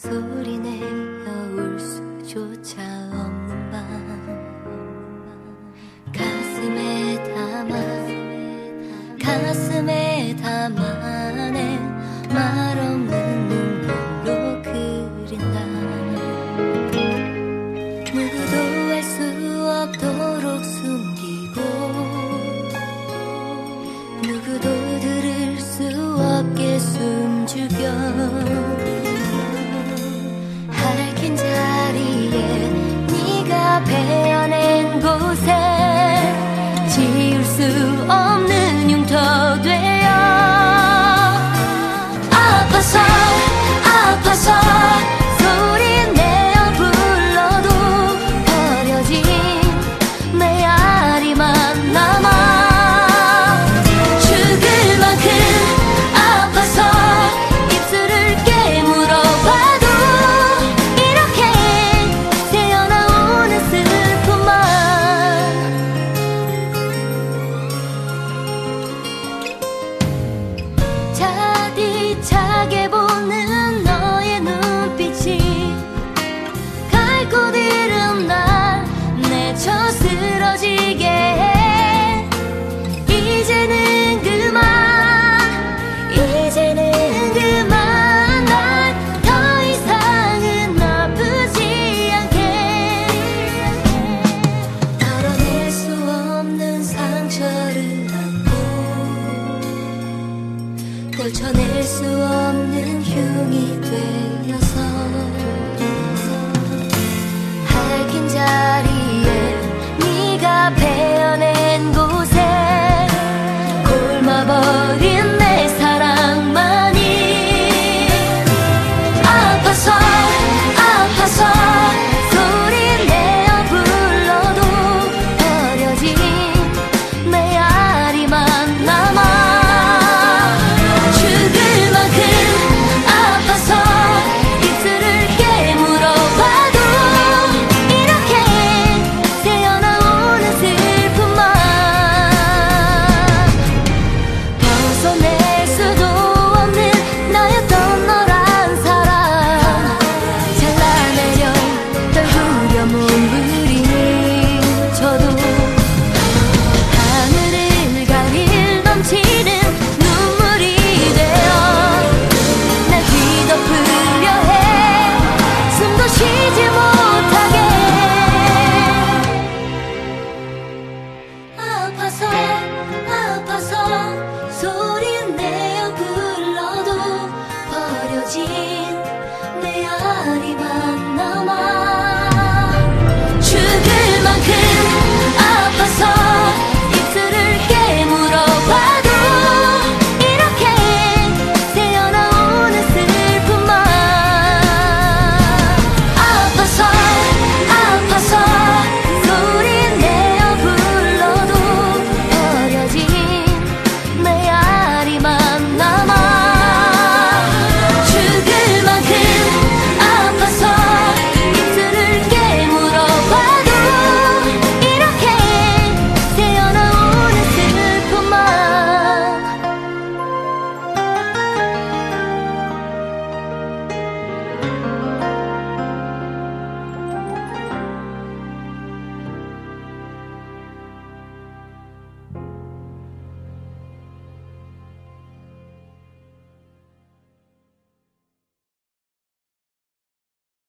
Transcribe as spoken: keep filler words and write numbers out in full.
소리내어 울 수조차 없는 밤 가슴에 담아 가슴에 담아내 말 없는 눈물로 그린다. 누구도 알 수 없도록 숨기고 누구도 들을 수 없게 숨죽여 핥힌 자리에 네가 베어낸 곳에 지울 수 없는 흉터 되어 아파서 아파서 소리 내어 불러도 버려진 메아리만 남아 죽을 만큼 아파서 입술을 깨물어봐도 이렇게 새어나오는 슬픔만 차디차게 보는 너의 눈빛이 갈 곳 잃은 날 내쳐 쓰러지게 해. 이제는 그만 이제는 그만 날 더 이상은 아프지 않게 덜어낼 수 없는 상처를 안고 고쳐낼 수 없는 흉이 되어서 핥힌 자리에 네가 베어낸 곳에 굶어버린 내 사랑만이 아파서 아파서 소리 내어 불러도 버려진 메아리만 남아 죽을 만큼 아파서 입술을 깨물어봐도 이렇게 새어나오는 슬픔만 벗어낼 수도 없는 나였던 너란 사랑 잘라내려 떨구려 몸부림을 쳐도 하늘을 가릴 넘치는 눈물이 되어 날 뒤덮으려 해. 숨도 쉬지 못하게 아파서 아파서 소리 내어 불러도 버려진 메아리만 남아 죽을 만큼